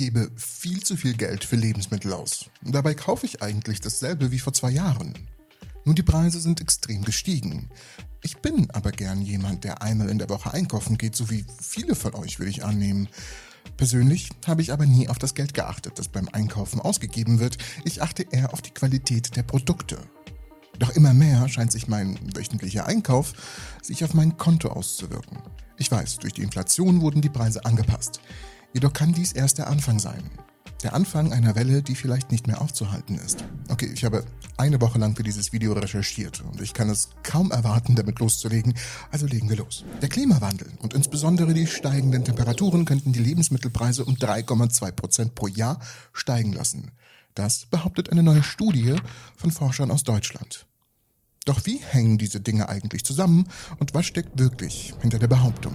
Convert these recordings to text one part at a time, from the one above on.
gebe viel zu viel Geld für Lebensmittel aus. Dabei kaufe ich eigentlich dasselbe wie vor 2 Jahren. Nur die Preise sind extrem gestiegen. Ich bin aber gern jemand, der einmal in der Woche einkaufen geht, so wie viele von euch, will ich annehmen. Persönlich habe ich aber nie auf das Geld geachtet, das beim Einkaufen ausgegeben wird. Ich achte eher auf die Qualität der Produkte. Doch immer mehr scheint sich mein wöchentlicher Einkauf sich auf mein Konto auszuwirken. Ich weiß, durch die Inflation wurden die Preise angepasst. Jedoch kann dies erst der Anfang sein. Der Anfang einer Welle, die vielleicht nicht mehr aufzuhalten ist. Okay, ich habe eine Woche lang für dieses Video recherchiert und ich kann es kaum erwarten, damit loszulegen, also legen wir los. Der Klimawandel und insbesondere die steigenden Temperaturen könnten die Lebensmittelpreise um 3,2% pro Jahr steigen lassen. Das behauptet eine neue Studie von Forschern aus Deutschland. Doch wie hängen diese Dinge eigentlich zusammen und was steckt wirklich hinter der Behauptung?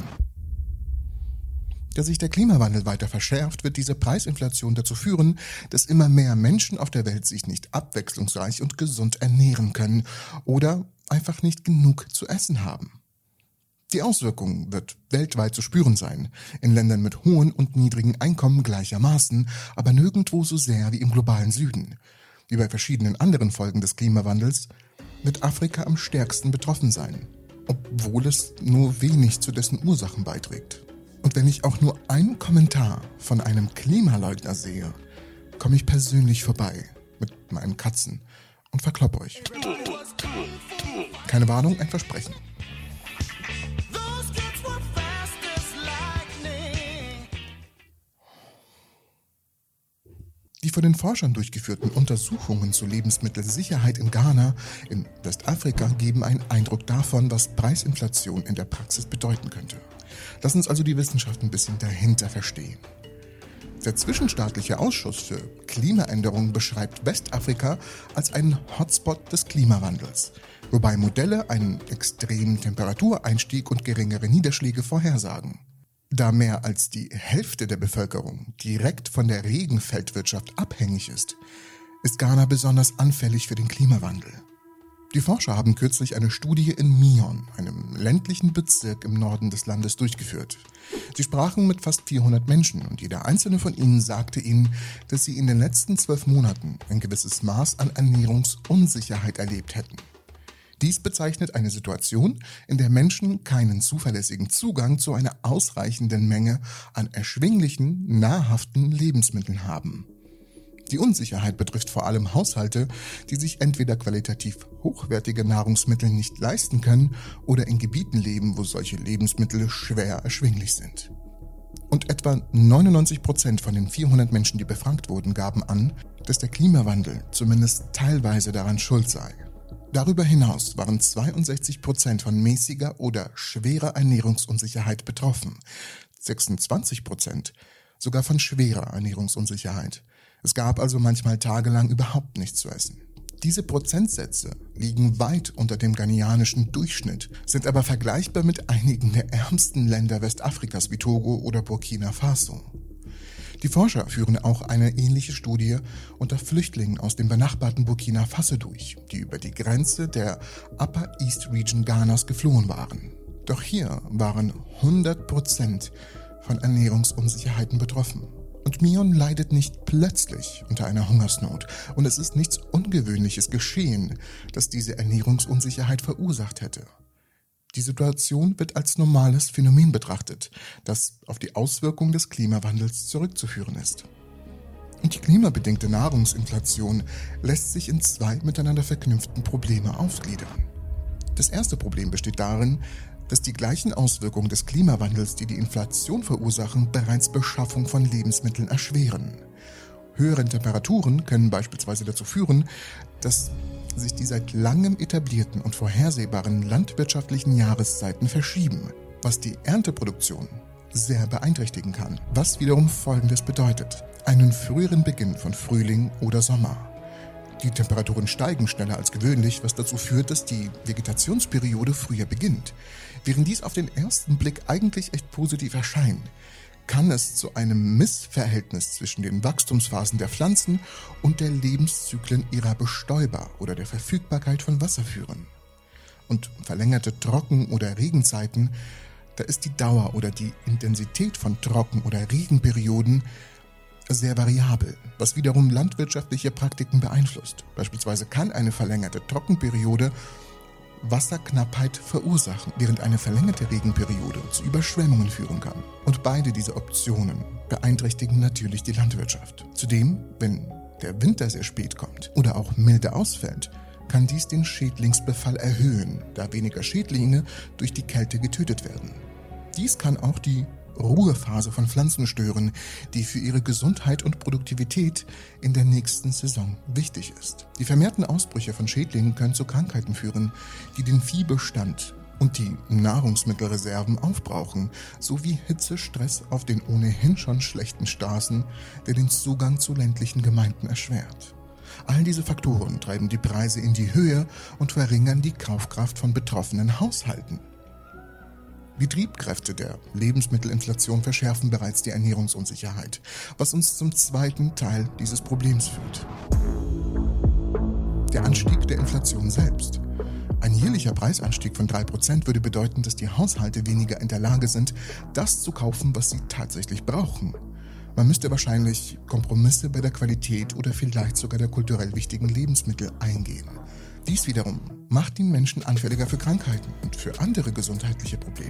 Da sich der Klimawandel weiter verschärft, wird diese Preisinflation dazu führen, dass immer mehr Menschen auf der Welt sich nicht abwechslungsreich und gesund ernähren können oder einfach nicht genug zu essen haben. Die Auswirkung wird weltweit zu spüren sein, in Ländern mit hohen und niedrigen Einkommen gleichermaßen, aber nirgendwo so sehr wie im globalen Süden. Wie bei verschiedenen anderen Folgen des Klimawandels wird Afrika am stärksten betroffen sein, obwohl es nur wenig zu dessen Ursachen beiträgt. Und wenn ich auch nur einen Kommentar von einem Klimaleugner sehe, komme ich persönlich vorbei mit meinen Katzen und verkloppe euch. Keine Warnung, ein Versprechen. Die von den Forschern durchgeführten Untersuchungen zur Lebensmittelsicherheit in Ghana, in Westafrika, geben einen Eindruck davon, was Preisinflation in der Praxis bedeuten könnte. Lass uns also die Wissenschaft ein bisschen dahinter verstehen. Der Zwischenstaatliche Ausschuss für Klimaänderung beschreibt Westafrika als einen Hotspot des Klimawandels, wobei Modelle einen extremen Temperatureinstieg und geringere Niederschläge vorhersagen. Da mehr als die Hälfte der Bevölkerung direkt von der Regenfeldwirtschaft abhängig ist Ghana besonders anfällig für den Klimawandel. Die Forscher haben kürzlich eine Studie in Mion, einem ländlichen Bezirk im Norden des Landes, durchgeführt. Sie sprachen mit fast 400 Menschen und jeder einzelne von ihnen sagte ihnen, dass sie in den letzten 12 Monaten ein gewisses Maß an Ernährungsunsicherheit erlebt hätten. Dies bezeichnet eine Situation, in der Menschen keinen zuverlässigen Zugang zu einer ausreichenden Menge an erschwinglichen, nahrhaften Lebensmitteln haben. Die Unsicherheit betrifft vor allem Haushalte, die sich entweder qualitativ hochwertige Nahrungsmittel nicht leisten können oder in Gebieten leben, wo solche Lebensmittel schwer erschwinglich sind. Und etwa 99% von den 400 Menschen, die befragt wurden, gaben an, dass der Klimawandel zumindest teilweise daran schuld sei. Darüber hinaus waren 62% von mäßiger oder schwerer Ernährungsunsicherheit betroffen, 26% sogar von schwerer Ernährungsunsicherheit. Es gab also manchmal tagelang überhaupt nichts zu essen. Diese Prozentsätze liegen weit unter dem ghanianischen Durchschnitt, sind aber vergleichbar mit einigen der ärmsten Länder Westafrikas wie Togo oder Burkina Faso. Die Forscher führen auch eine ähnliche Studie unter Flüchtlingen aus dem benachbarten Burkina Faso durch, die über die Grenze der Upper East Region Ghanas geflohen waren. Doch hier waren 100% von Ernährungsunsicherheiten betroffen. Und Mion leidet nicht plötzlich unter einer Hungersnot. Und es ist nichts Ungewöhnliches geschehen, das diese Ernährungsunsicherheit verursacht hätte. Die Situation wird als normales Phänomen betrachtet, das auf die Auswirkungen des Klimawandels zurückzuführen ist. Und die klimabedingte Nahrungsinflation lässt sich in 2 miteinander verknüpften Probleme aufgliedern. Das erste Problem besteht darin, dass die gleichen Auswirkungen des Klimawandels, die die Inflation verursachen, bereits Beschaffung von Lebensmitteln erschweren. Höhere Temperaturen können beispielsweise dazu führen, dass sich die seit langem etablierten und vorhersehbaren landwirtschaftlichen Jahreszeiten verschieben, was die Ernteproduktion sehr beeinträchtigen kann, was wiederum Folgendes bedeutet: einen früheren Beginn von Frühling oder Sommer. Die Temperaturen steigen schneller als gewöhnlich, was dazu führt, dass die Vegetationsperiode früher beginnt. Während dies auf den ersten Blick eigentlich echt positiv erscheint, kann es zu einem Missverhältnis zwischen den Wachstumsphasen der Pflanzen und der Lebenszyklen ihrer Bestäuber oder der Verfügbarkeit von Wasser führen. Und verlängerte Trocken- oder Regenzeiten, da ist die Dauer oder die Intensität von Trocken- oder Regenperioden sehr variabel, was wiederum landwirtschaftliche Praktiken beeinflusst. Beispielsweise kann eine verlängerte Trockenperiode Wasserknappheit verursachen, während eine verlängerte Regenperiode zu Überschwemmungen führen kann. Und beide diese Optionen beeinträchtigen natürlich die Landwirtschaft. Zudem, wenn der Winter sehr spät kommt oder auch milde ausfällt, kann dies den Schädlingsbefall erhöhen, da weniger Schädlinge durch die Kälte getötet werden. Dies kann auch die Ruhephase von Pflanzen stören, die für ihre Gesundheit und Produktivität in der nächsten Saison wichtig ist. Die vermehrten Ausbrüche von Schädlingen können zu Krankheiten führen, die den Viehbestand und die Nahrungsmittelreserven aufbrauchen, sowie Hitzestress auf den ohnehin schon schlechten Straßen, der den Zugang zu ländlichen Gemeinden erschwert. All diese Faktoren treiben die Preise in die Höhe und verringern die Kaufkraft von betroffenen Haushalten. Die Triebkräfte der Lebensmittelinflation verschärfen bereits die Ernährungsunsicherheit, was uns zum zweiten Teil dieses Problems führt. Der Anstieg der Inflation selbst. Ein jährlicher Preisanstieg von 3% würde bedeuten, dass die Haushalte weniger in der Lage sind, das zu kaufen, was sie tatsächlich brauchen. Man müsste wahrscheinlich Kompromisse bei der Qualität oder vielleicht sogar der kulturell wichtigen Lebensmittel eingehen. Dies wiederum macht die Menschen anfälliger für Krankheiten und für andere gesundheitliche Probleme.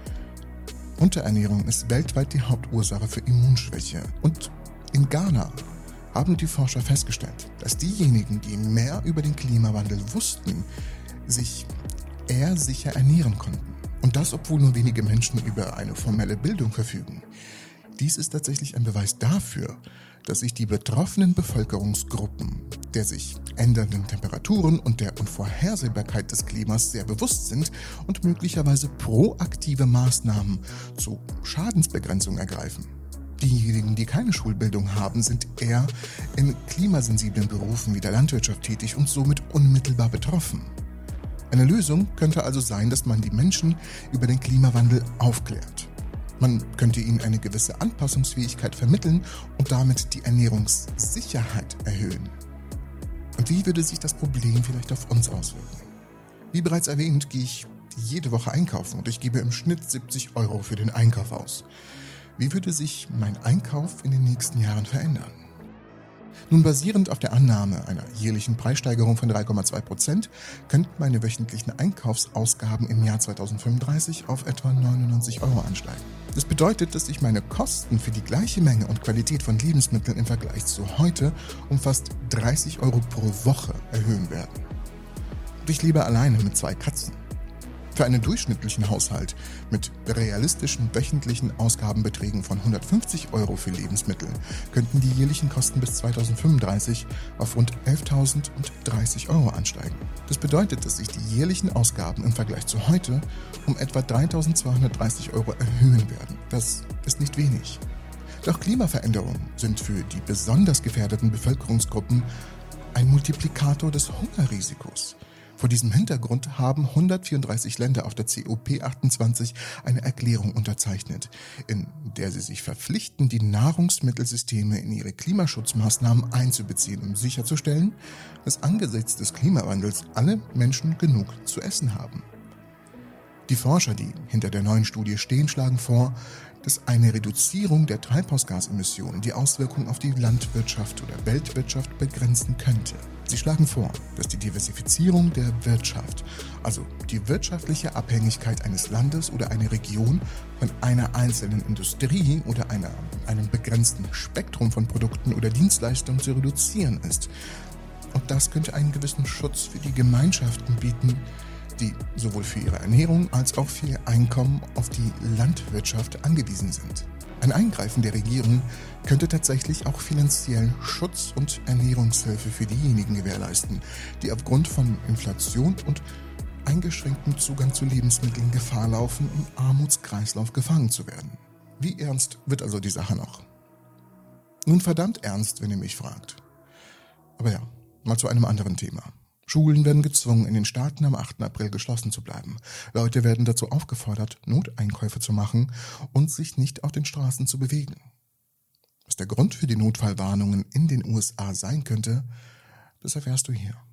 Unterernährung ist weltweit die Hauptursache für Immunschwäche. Und in Ghana haben die Forscher festgestellt, dass diejenigen, die mehr über den Klimawandel wussten, sich eher sicher ernähren konnten. Und das, obwohl nur wenige Menschen über eine formelle Bildung verfügen. Dies ist tatsächlich ein Beweis dafür, dass sich die betroffenen Bevölkerungsgruppen der sich ändernden Temperaturen und der Unvorhersehbarkeit des Klimas sehr bewusst sind und möglicherweise proaktive Maßnahmen zur Schadensbegrenzung ergreifen. Diejenigen, die keine Schulbildung haben, sind eher in klimasensiblen Berufen wie der Landwirtschaft tätig und somit unmittelbar betroffen. Eine Lösung könnte also sein, dass man die Menschen über den Klimawandel aufklärt. Man könnte ihnen eine gewisse Anpassungsfähigkeit vermitteln und damit die Ernährungssicherheit erhöhen. Und wie würde sich das Problem vielleicht auf uns auswirken? Wie bereits erwähnt, gehe ich jede Woche einkaufen und ich gebe im Schnitt 70 € für den Einkauf aus. Wie würde sich mein Einkauf in den nächsten Jahren verändern? Nun, basierend auf der Annahme einer jährlichen Preissteigerung von 3,2% könnten meine wöchentlichen Einkaufsausgaben im Jahr 2035 auf etwa 99 € ansteigen. Das bedeutet, dass sich meine Kosten für die gleiche Menge und Qualität von Lebensmitteln im Vergleich zu heute um fast 30 € pro Woche erhöhen werden. Und ich lebe alleine mit 2 Katzen. Für einen durchschnittlichen Haushalt mit realistischen wöchentlichen Ausgabenbeträgen von 150 € für Lebensmittel könnten die jährlichen Kosten bis 2035 auf rund 11.030 € ansteigen. Das bedeutet, dass sich die jährlichen Ausgaben im Vergleich zu heute um etwa 3.230 € erhöhen werden. Das ist nicht wenig. Doch Klimaveränderungen sind für die besonders gefährdeten Bevölkerungsgruppen ein Multiplikator des Hungerrisikos. Vor diesem Hintergrund haben 134 Länder auf der COP28 eine Erklärung unterzeichnet, in der sie sich verpflichten, die Nahrungsmittelsysteme in ihre Klimaschutzmaßnahmen einzubeziehen, um sicherzustellen, dass angesichts des Klimawandels alle Menschen genug zu essen haben. Die Forscher, die hinter der neuen Studie stehen, schlagen vor, dass eine Reduzierung der Treibhausgasemissionen die Auswirkungen auf die Landwirtschaft oder Weltwirtschaft begrenzen könnte. Sie schlagen vor, dass die Diversifizierung der Wirtschaft, also die wirtschaftliche Abhängigkeit eines Landes oder einer Region von einer einzelnen Industrie oder einem begrenzten Spektrum von Produkten oder Dienstleistungen zu reduzieren ist. Und das könnte einen gewissen Schutz für die Gemeinschaften bieten, die sowohl für ihre Ernährung als auch für ihr Einkommen auf die Landwirtschaft angewiesen sind. Ein Eingreifen der Regierung könnte tatsächlich auch finanziellen Schutz und Ernährungshilfe für diejenigen gewährleisten, die aufgrund von Inflation und eingeschränktem Zugang zu Lebensmitteln Gefahr laufen, im Armutskreislauf gefangen zu werden. Wie ernst wird also die Sache noch? Nun, verdammt ernst, wenn ihr mich fragt. Aber ja, mal zu einem anderen Thema. Schulen werden gezwungen, in den Staaten am 8. April geschlossen zu bleiben. Leute werden dazu aufgefordert, Noteinkäufe zu machen und sich nicht auf den Straßen zu bewegen. Was der Grund für die Notfallwarnungen in den USA sein könnte, das erfährst du hier.